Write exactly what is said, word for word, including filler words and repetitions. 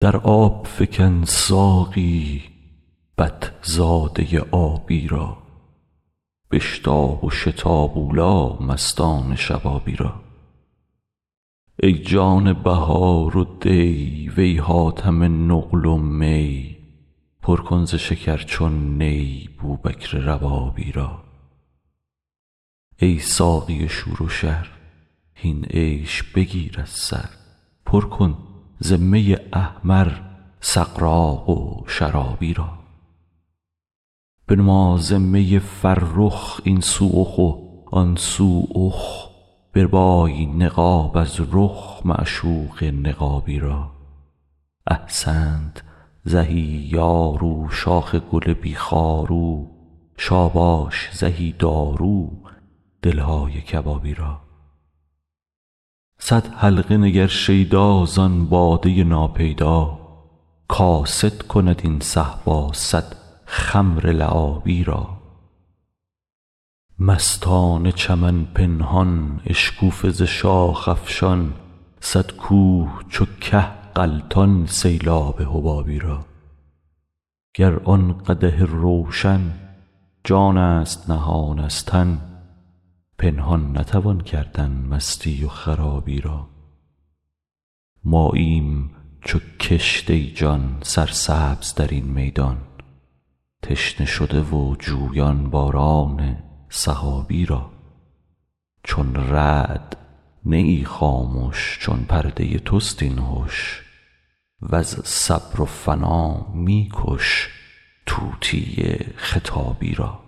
در آب فکن ساقی بط زاده آبی را، بشتاب و شتابولا مستان شبابی را. ای جان بهار و دی وی حاتم نقل و می، پر کن ز شکر چون نی بوبکر ربابی را. ای ساقی شور و شر هین عیش بگیر از سر، پر کن ز می احمر سغراق و شرابی را. بنما ز می فرخ این سو اخ و آن سو اخ، بربای نقاب از رخ معشوق نقابی را. احسنت زهی یارو شاخ گل بی خارو، شاباش زهی دارو دل های کبابی را. صد حلقه نگر شیدا زان باده ناپیدا، کاسد کند این صهبا صد خمر لعابی را. مستان چمن پنهان اشکوفه ز شاخ افشان، صد کوه چو که غلطان سیلاب حبابی را. گر آن قدح روشن جان است نهان از تن، پنهان نتوان کردن مستی و خرابی را. ماییم چو کشت ای جان سرسبز در این میدان، تشنه شده و جویان باران سحابی را. چون رعد نه ای خامش چون پرده توست این هش، وز صبر و فنا می کش طوطی خطابی را.